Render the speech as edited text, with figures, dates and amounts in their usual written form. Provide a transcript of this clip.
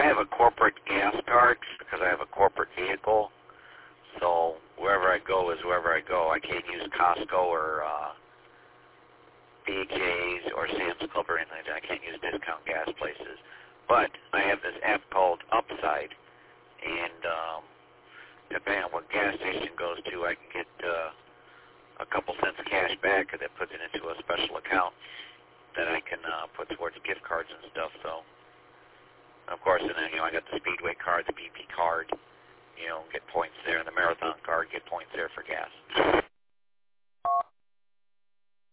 have a corporate gas card because I have a corporate vehicle. So wherever I go is wherever I go. I can't use Costco or BJ's or Sam's Club or anything like that. I can't use discount gas places. But I have this app called Upside, and depending on what gas station goes to, I can get a couple cents cash back, and that puts it into a special account that I can put towards gift cards and stuff. So, of course, and then I got the Speedway card, the BP card, get points there, and the Marathon card, get points there for gas.